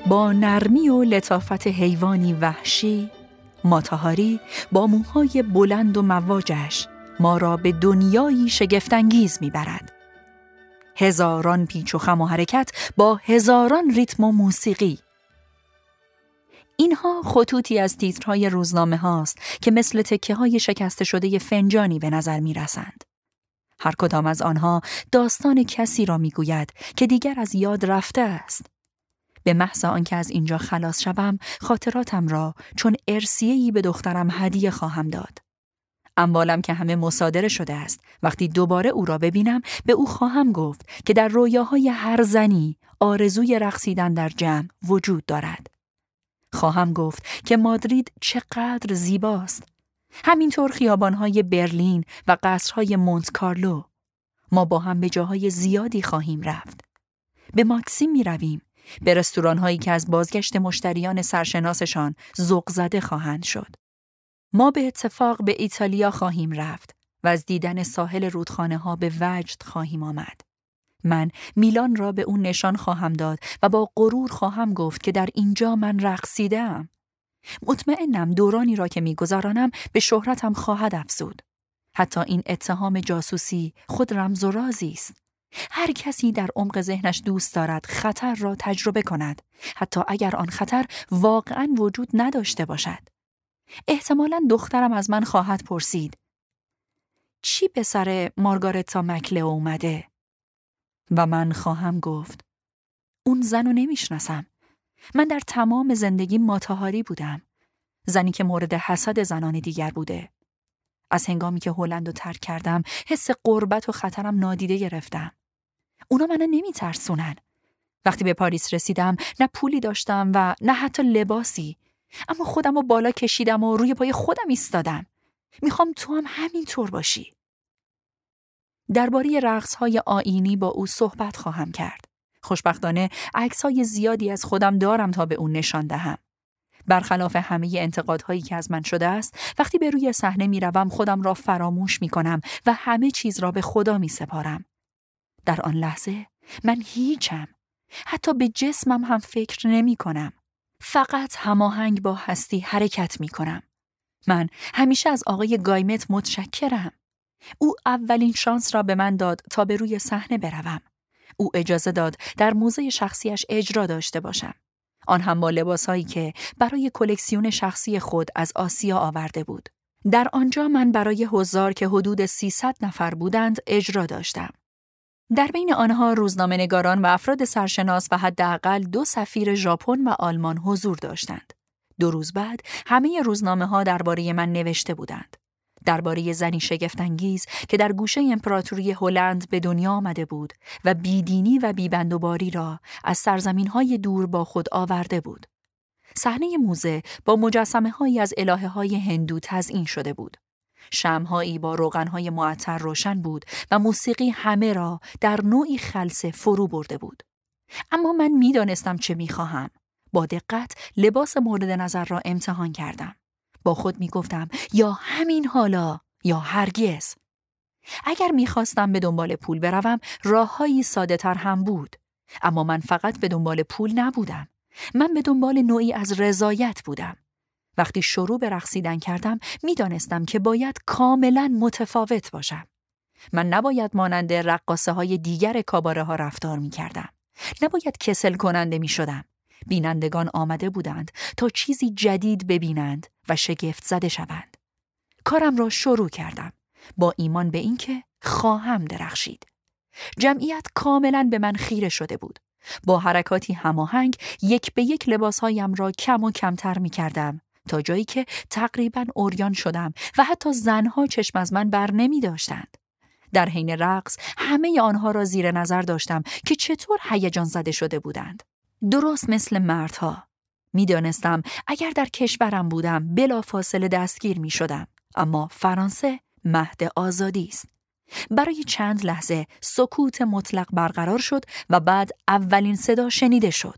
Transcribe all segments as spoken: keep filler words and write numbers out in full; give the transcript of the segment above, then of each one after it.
با نرمی و لطافت حیوانی وحشی، ماتاهاری با موهای بلند و مواجش ما را به دنیایی شگفت‌انگیز می‌برد. هزاران پیچ و خم و حرکت با هزاران ریتم و موسیقی. اینها خطوطی از تیترهای روزنامه هاست که مثل تکه های شکسته شده فنجانی به نظر می رسند. هر کدام از آنها داستان کسی را می گوید که دیگر از یاد رفته است. به محض آنکه از اینجا خلاص شوم، خاطراتم را چون ارثیه‌ای به دخترم هدیه خواهم داد. اموالم که همه مصادره شده است، وقتی دوباره او را ببینم به او خواهم گفت که در رویاهای هر زنی آرزوی رقصیدن در جمع وجود دارد. خواهم گفت که مادرید چقدر زیباست. همینطور خیابانهای برلین و قصرهای مونت کارلو. ما با هم به جاهای زیادی خواهیم رفت. به ماکسیم می رویم. به رستوران‌هایی که از بازگشت مشتریان سرشناسشان ذوق زده خواهند شد. ما به اتفاق به ایتالیا خواهیم رفت و از دیدن ساحل رودخانه‌ها به وجد خواهیم آمد. من میلان را به اون نشان خواهم داد و با غرور خواهم گفت که در اینجا من رقصیده‌ام. مطمئنم دورانی را که می‌گذرانم به شهرتم خواهد افزود. حتی این اتهام جاسوسی خود رمز و رازی است. هر کسی در عمق ذهنش دوست دارد خطر را تجربه کند، حتی اگر آن خطر واقعاً وجود نداشته باشد. احتمالاً دخترم از من خواهد پرسید: چی به سر مارگارتا مکلئو اومده؟ و من خواهم گفت: اون زن رو نمیشناسم. من در تمام زندگی ماتاهاری بودم، زنی که مورد حسد زنان دیگر بوده. از هنگامی که هلند رو ترک کردم حس غربت و خطرم نادیده گرفتم. اونا منو نمی ترسونن. وقتی به پاریس رسیدم نه پولی داشتم و نه حتی لباسی، اما خودم رو بالا کشیدم و روی پای خودم ایستادم. میخوام تو هم همینطور باشی. درباره رقص‌های آیینی با او صحبت خواهم کرد. خوشبختانه عکس‌های زیادی از خودم دارم تا به اون نشان دهم. برخلاف همه انتقادهایی که از من شده است، وقتی به روی صحنه میروم خودم را فراموش میکنم و همه چیز را به خدا میسپارم. در آن لحظه من هیچم. حتی به جسمم هم فکر نمی کنم. فقط هماهنگ با هستی حرکت می کنم. من همیشه از آقای گایمت متشکرم. او اولین شانس را به من داد تا به روی صحنه بروم. او اجازه داد در موزه شخصیش اجرا داشته باشم. آن هم با لباسهایی که برای کلکسیون شخصی خود از آسیا آورده بود. در آنجا من برای حضار که حدود سیصد نفر بودند اجرا داشتم. در بین آنها روزنامه‌نگاران و افراد سرشناس و حداقل دو سفیر ژاپن و آلمان حضور داشتند. دو روز بعد همه روزنامه‌ها درباره من نوشته بودند. درباره زنی شگفت‌انگیز که در گوشه امپراتوری هلند به دنیا آمده بود و بیدینی و بیبندوباری را از سرزمین‌های دور با خود آورده بود. صحنه موزه با مجسمه‌هایی از الهه‌های هندو تزیین شده بود. شمع‌هایی با روغن‌های معطر روشن بود و موسیقی همه را در نوعی خلسه فرو برده بود. اما من می‌دانستم چه می‌خواهم. با دقت لباس مورد نظر را امتحان کردم. با خود می‌گفتم یا همین حالا یا هرگز. اگر می‌خواستم به دنبال پول بروم، راه‌هایی ساده‌تر هم بود. اما من فقط به دنبال پول نبودم. من به دنبال نوعی از رضایت بودم. وقتی شروع به رقصیدن کردم می‌دانستم که باید کاملاً متفاوت باشم. من نباید مانند رقاصه‌های دیگر کاباره‌ها رفتار می‌کردم. نباید کسل کننده می‌شدم. بینندگان آمده بودند تا چیزی جدید ببینند و شگفت زده شوند. کارم را شروع کردم با ایمان به اینکه خواهم درخشید. جمعیت کاملاً به من خیره شده بود. با حرکاتی هماهنگ یک به یک لباسهایم را کم و کمتر می‌کردم تا جایی که تقریباً عریان شدم و حتی زنها چشم از من بر نمی داشتند. در حین رقص همه آنها را زیر نظر داشتم که چطور هیجان زده شده بودند. درست مثل مردها. می دانستم اگر در کشورم بودم بلافاصله دستگیر می شدم. اما فرانسه مهد آزادی است. برای چند لحظه سکوت مطلق برقرار شد و بعد اولین صدا شنیده شد.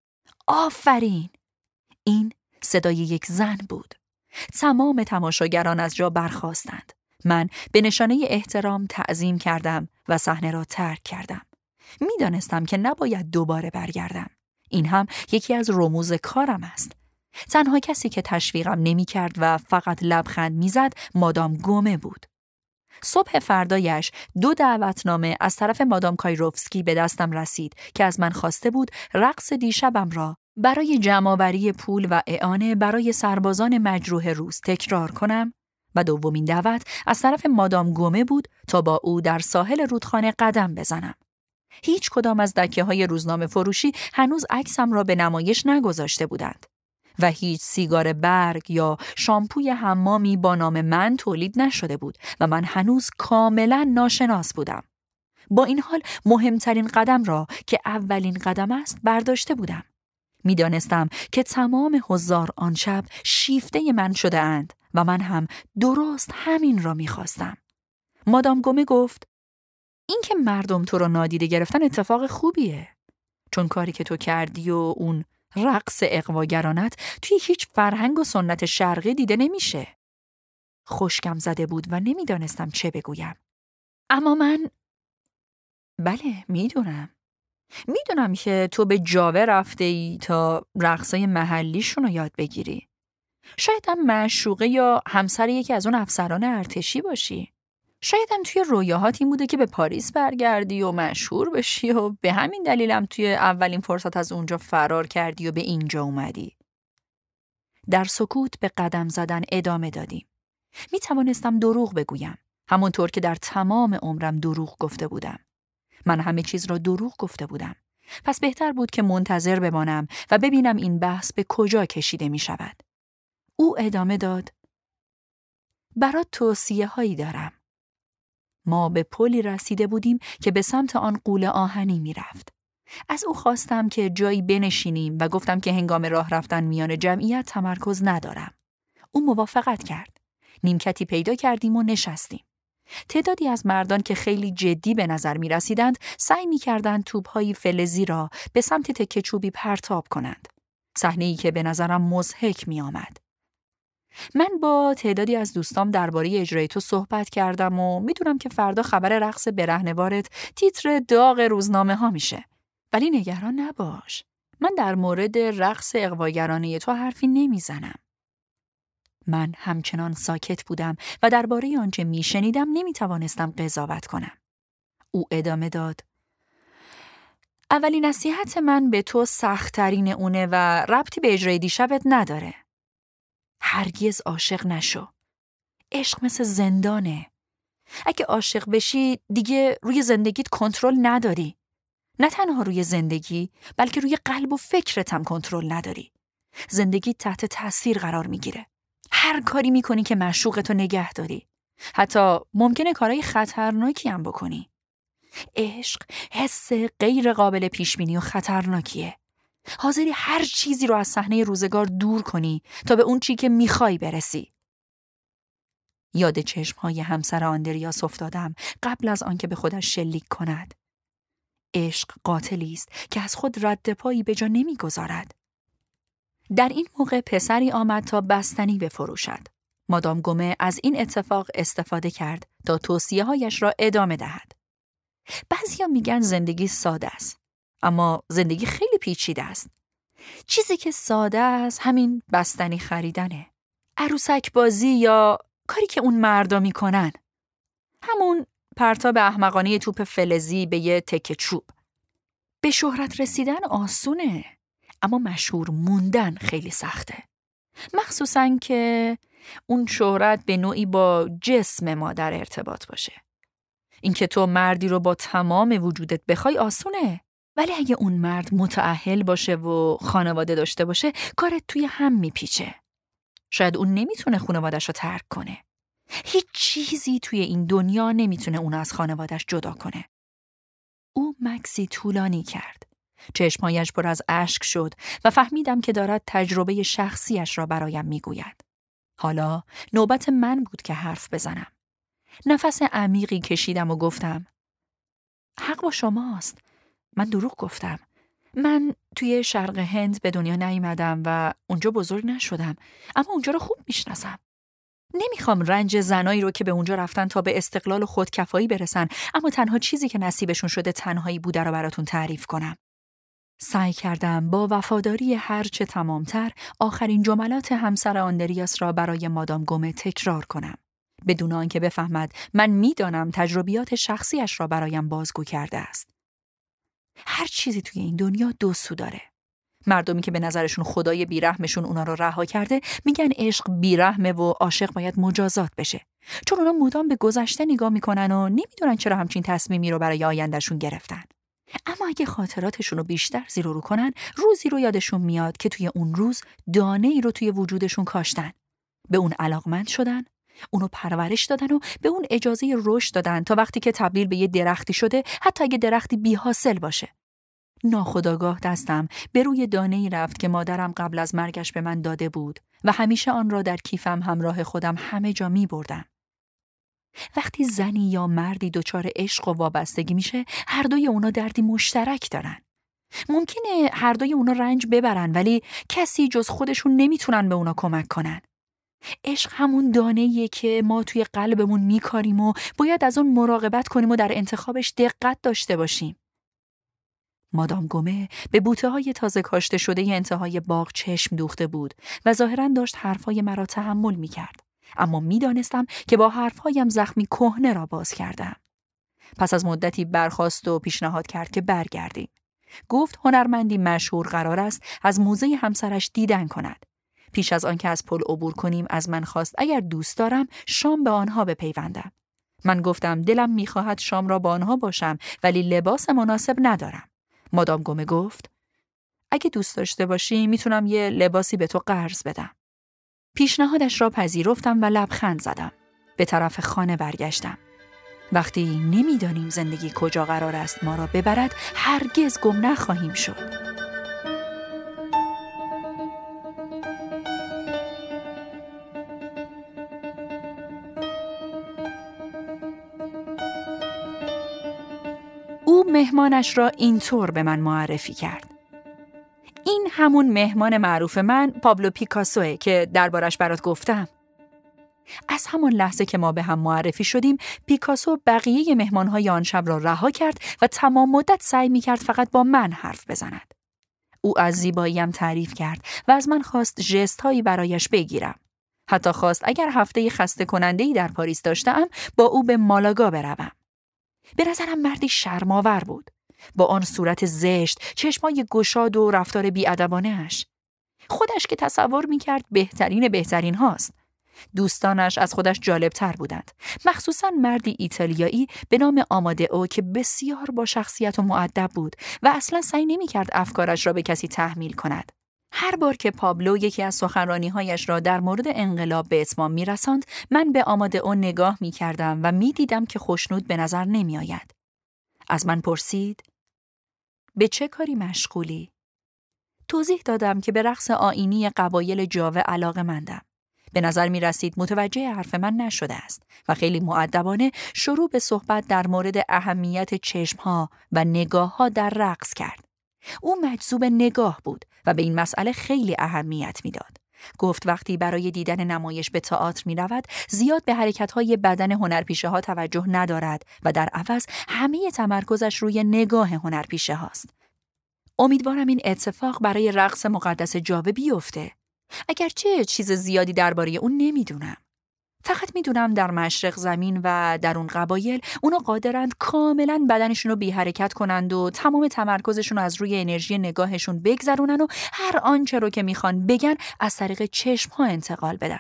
آفرین! این صدای یک زن بود. تمام تماشاگران از جا برخاستند. من به نشانه احترام تعظیم کردم و صحنه را ترک کردم. می دانستم که نباید دوباره برگردم. این هم یکی از رموز کارم است. تنها کسی که تشویقم نمی کرد و فقط لبخند می زد مادام گومه بود. صبح فردایش دو دعوتنامه از طرف مادام کایروفسکی به دستم رسید که از من خواسته بود رقص دیشبم را برای جمع‌آوری پول و اعانه برای سربازان مجروح روس تکرار کنم و دومین دعوت از طرف مادام گومه بود تا با او در ساحل رودخانه قدم بزنم. هیچ کدام از دکه‌های روزنامه فروشی هنوز عکسم را به نمایش نگذاشته بودند و هیچ سیگار برگ یا شامپوی حمامی با نام من تولید نشده بود و من هنوز کاملا ناشناس بودم. با این حال مهمترین قدم را که اولین قدم است برداشته بودم. می دانستم که تمام حضار آن شب شیفته من شده اند و من هم درست همین را می خواستم. مادام گومه گفت این که مردم تو را نادیده گرفتن اتفاق خوبیه، چون کاری که تو کردی و اون رقص اغواگرانت توی هیچ فرهنگ و سنت شرقی دیده نمیشه. خشکم زده بود و نمیدانستم چه بگویم. اما من بله میدونم. میدونم که تو به جاوه رفته ای تا رقصای محلیشون رو یاد بگیری. شاید هم معشوقه یا همسر یکی از اون افسران ارتشی باشی. شاید هم توی رویاهات این بوده که به پاریس برگردی و مشهور بشی و به همین دلیلم توی اولین فرصت از اونجا فرار کردی و به اینجا اومدی. در سکوت به قدم زدن ادامه دادیم. می توانستم دروغ بگویم، همونطور که در تمام عمرم دروغ گفته بودم. من همه چیز را دروغ گفته بودم. پس بهتر بود که منتظر بمانم و ببینم این بحث به کجا کشیده می شود. او ادامه داد: برات توصیه هایی دارم. ما به پلی رسیده بودیم که به سمت آن غول آهنی می رفت. از او خواستم که جایی بنشینیم و گفتم که هنگام راه رفتن میان جمعیت تمرکز ندارم. او موافقت کرد. نیمکتی پیدا کردیم و نشستیم. تعدادی از مردان که خیلی جدی به نظر می رسیدند سعی می کردند توپ‌های فلزی را به سمت تکه چوبی پرتاب کنند. صحنه‌ای که به نظرم مضحک می آمد. من با تعدادی از دوستام درباره اجرای تو صحبت کردم و میدونم که فردا خبر رقص برهنه‌وارت تیتر داغ روزنامه ها میشه. ولی نگران نباش. من در مورد رقص اغواگرانه تو حرفی نمیزنم. من همچنان ساکت بودم و درباره آنچه میشنیدم نمیتوانستم قضاوت کنم. او ادامه داد: اولین نصیحت من به تو سخت‌ترین اونه و ربطی به اجرای دیشبت نداره. هرگز عاشق نشو. عشق مثل زندانه. اگه عاشق بشی دیگه روی زندگیت کنترل نداری. نه تنها روی زندگی بلکه روی قلب و فکرت هم کنترل نداری. زندگی تحت تاثیر قرار میگیره. هر کاری میکنی که معشوقتو نگه داری. حتی ممکنه کارهای خطرناکی هم بکنی. عشق حس غیر قابل پیشبینی و خطرناکیه. حاضری هر چیزی رو از صحنه روزگار دور کنی تا به اون چی که میخوای برسی. یاد چشمهای همسر آندریاس افتادم قبل از آنکه به خودش شلیک کند. عشق قاتلی است که از خود رد پایی به جا نمیگذارد. در این موقع پسری آمد تا بستنی بفروشد. مادام گومه از این اتفاق استفاده کرد تا توصیه‌هایش را ادامه دهد. بعضیا میگن زندگی ساده است، اما زندگی خیلی پیچیده است. چیزی که ساده است همین بستنی خریدنه. عروسک بازی یا کاری که اون مردا میکنن. همون پرتاب احمقانه توپ فلزی به یه تکه چوب. به شهرت رسیدن آسونه، اما مشهور موندن خیلی سخته. مخصوصاً که اون شهرت به نوعی با جسم ما در ارتباط باشه. اینکه تو مردی رو با تمام وجودت بخوای آسونه، ولی اگه اون مرد متأهل باشه و خانواده داشته باشه کارت توی هم میپیچه. شاید اون نمیتونه خانواده‌شو ترک کنه. هیچ چیزی توی این دنیا نمیتونه اون از خانواده‌اش جدا کنه. او مکسی طولانی کرد. چشمهایش پر از اشک شد و فهمیدم که دارد تجربه شخصیش را برایم میگوید. حالا نوبت من بود که حرف بزنم. نفس عمیقی کشیدم و گفتم: حق با شماست. من دروغ گفتم. من توی شرق هند به دنیا نیامدم و اونجا بزرگ نشدم، اما اونجا رو خوب میشناسم. نمیخوام رنج زنایی رو که به اونجا رفتن تا به استقلال و خودکفایی برسن اما تنها چیزی که نصیبشون شده تنهایی بوده رو براتون تعریف کنم. سعی کردم با وفاداری هرچه تمامتر آخرین جملات همسر آندریاس را برای مادام گومه تکرار کنم. بدون آنکه بفهمد من میدانم تجربیات شخصیش را برایم بازگو کرده است. هر چیزی توی این دنیا دو سو داره. مردمی که به نظرشون خدای بیرحمشون اونا رو رها کرده میگن عشق بیرحمه و عاشق باید مجازات بشه. چون اونا مدام به گذشته نگاه میکنن و نمیدونن چرا همچین تصمیمی رو برای آیندهشون گرفتن. اما اگه خاطراتشون رو بیشتر زیر و رو کنن، روزی رو یادشون میاد که توی اون روز دانه ای رو توی وجودشون کاشتن. به اون علاقمند شدن، اونو پرورش دادن و به اون اجازه رشد دادن تا وقتی که تبدیل به یه درختی شده، حتی اگه درختی بی حاصل باشه. ناخودآگاه دستم به روی دانه‌ای رفت که مادرم قبل از مرگش به من داده بود و همیشه آن را در کیفم همراه خودم همه جا می بردم. وقتی زنی یا مردی دچار عشق و وابستگی میشه، هر دوی اونا دردی مشترک دارن. ممکنه هر دوی اونا رنج ببرن، ولی کسی جز خودشون نمیتونن به اونا کمک کنن. عشق همون دانه‌ایه که ما توی قلبمون میکاریم و باید از اون مراقبت کنیم و در انتخابش دقت داشته باشیم. مادام گومه به بوته‌های تازه کاشته شده ی انتهای باغ چشم دوخته بود و ظاهراً داشت حرفای مرا تحمل میکرد. اما میدانستم که با حرفهایم زخمی کهنه را باز کردم. پس از مدتی برخاست و پیشنهاد کرد که برگردیم. گفت هنرمندی مشهور قرار است از موزه همسرش دیدن کند. پیش از آن که از پل عبور کنیم از من خواست اگر دوست دارم شام به آنها بپیوندم. من گفتم دلم میخواهد شام را با آنها باشم، ولی لباس مناسب ندارم. مادام گومه گفت اگه دوست داشته باشی میتونم یه لباسی به تو قرض بدم. پیشنهادش را پذیرفتم و لبخند زدم. به طرف خانه برگشتم. وقتی نمیدانیم زندگی کجا قرار است ما را ببرد، هرگز گم نخواهیم شد. او مهمانش را اینطور به من معرفی کرد. این همون مهمان معروف من، پابلو پیکاسوه که دربارش برات گفتم. از همان لحظه که ما به هم معرفی شدیم، پیکاسو بقیه مهمانهای آن شب را رها کرد و تمام مدت سعی می‌کرد فقط با من حرف بزند. او از زیباییم تعریف کرد و از من خواست ژست‌هایی برایش بگیرم. حتی خواست اگر هفته خسته کننده‌ای در پاریس داشتم، با او به مالاگا بروم. به نظرم مردی شرم‌آور بود، با آن صورت زشت، چشمای گشاد و رفتار بی‌ادبانه‌اش. خودش که تصور می‌کرد بهترین بهترین هاست. دوستانش از خودش جالبتر بودند، مخصوصاً مردی ایتالیایی به نام آمادئو که بسیار با شخصیت و مؤدب بود و اصلاً سعی نمی‌کرد افکارش را به کسی تحمیل کند. هر بار که پابلو یکی از سخنرانی‌هایش را در مورد انقلاب به اتمام می‌رساند، من به آمادئو نگاه می‌کردم و می‌دیدم که خوشنود به نظر نمی‌آید. از من پرسید: به چه کاری مشغولی؟ توضیح دادم که به رقص آیینی قبایل جاوه علاقه‌مندم. به نظر می رسید متوجه حرف من نشده است و خیلی مؤدبانه شروع به صحبت در مورد اهمیت چشمها و نگاهها در رقص کرد. او مجذوب نگاه بود و به این مسئله خیلی اهمیت می داد. گفت وقتی برای دیدن نمایش به تئاتر می رود، زیاد به حرکت‌های بدن هنرپیشه ها توجه ندارد و در عوض همه تمرکزش روی نگاه هنرپیشه هاست. امیدوارم این اتفاق برای رقص مقدس جاوه بیفته. اگرچه چیز زیادی درباره اون نمیدونم. فقط میدونم در مشرق زمین و در اون قبایل اونا قادرند کاملا بدنشون رو بی حرکت کنند و تمام تمرکزشون رو از روی انرژی نگاهشون بگذرونن و هر آنچه رو که میخوان بگن از طریق چشم ها انتقال بدن.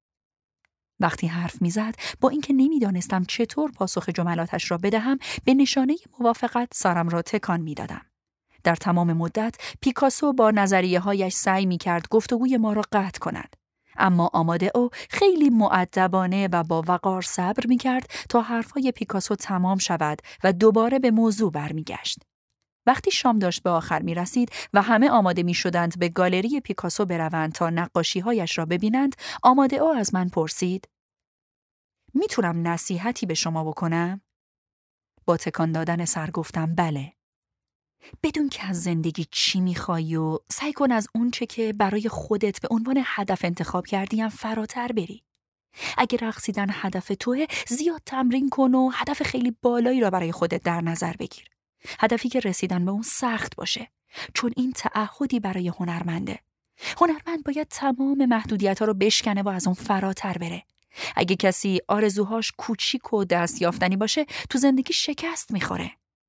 وقتی حرف میزد با اینکه نمیدانستم چطور پاسخ جملاتش را بدهم، به نشانه موافقت سرم را تکان میدادم. در تمام مدت پیکاسو با نظریه هایش سعی می کرد گفتگوی ما را قطع کند. اما آمادئو خیلی مؤدبانه و با وقار صبر می کرد تا حرفهای پیکاسو تمام شود و دوباره به موضوع برمیگشت. وقتی شام داشت به آخر می رسید و همه آماده می شدند به گالری پیکاسو بروند تا نقاشی هایش را ببینند، آمادئو از من پرسید: می تونم نصیحتی به شما بکنم؟ با تکان دادن سر گفتم بله. بدون که از زندگی چی میخوای و سعی کن از اون چه که برای خودت به عنوان هدف انتخاب کردیم فراتر بری. اگه رقصیدن هدف توه، زیاد تمرین کن و هدف خیلی بالایی را برای خودت در نظر بگیر. هدفی که رسیدن به اون سخت باشه. چون این تعهدی برای هنرمنده. هنرمند باید تمام محدودیت‌ها رو بشکنه و از اون فراتر بره. اگه کسی آرزوهاش کوچیک و دست یافتنی باشه، تو زندگی شکست میخوره.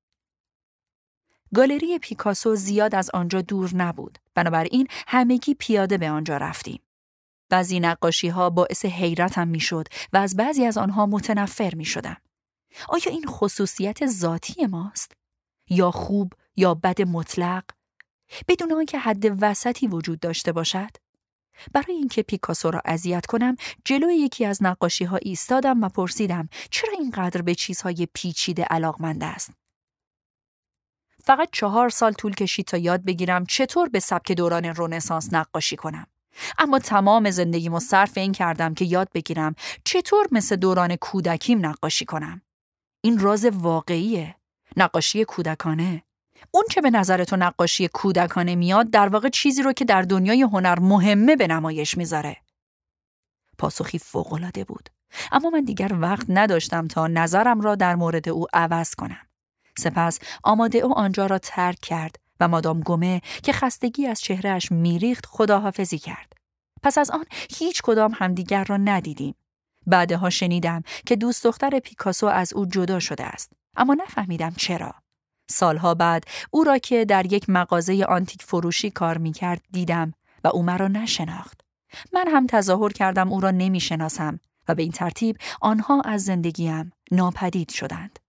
گالری پیکاسو زیاد از آنجا دور نبود. بنابراین همگی پیاده به آنجا رفتیم. بعضی نقاشی‌ها باعث حیرتم میشد و از بعضی از آنها متنفر میشدم. آیا این خصوصیت ذاتی ماست؟ یا خوب یا بد مطلق؟ بدون آنکه حد وسطی وجود داشته باشد؟ برای اینکه پیکاسو را اذیت کنم، جلوی یکی از نقاشی‌ها ایستادم و پرسیدم چرا اینقدر به چیزهای پیچیده علاقمند است؟ فقط چهار سال طول کشید تا یاد بگیرم چطور به سبک دوران رنسانس نقاشی کنم. اما تمام زندگیمو صرف این کردم که یاد بگیرم چطور مثل دوران کودکیم نقاشی کنم. این راز واقعیه. نقاشی کودکانه. اون چه به نظر تو نقاشی کودکانه میاد در واقع چیزی رو که در دنیای هنر مهمه به نمایش میذاره. پاسخی فوق‌العاده بود. اما من دیگر وقت نداشتم تا نظرم را در مورد او عوض کنم. سپس آماده او آنجا را ترک کرد و مادام گومه که خستگی از چهرهش میریخت خداحافظی کرد. پس از آن هیچ کدام همدیگر را ندیدیم. بعدها شنیدم که دوست دختر پیکاسو از او جدا شده است. اما نفهمیدم چرا. سالها بعد او را که در یک مغازه آنتیک فروشی کار می‌کرد دیدم و او مرا نشناخت. من هم تظاهر کردم او را نمی‌شناسم و به این ترتیب آنها از زندگیم ناپدید شدند.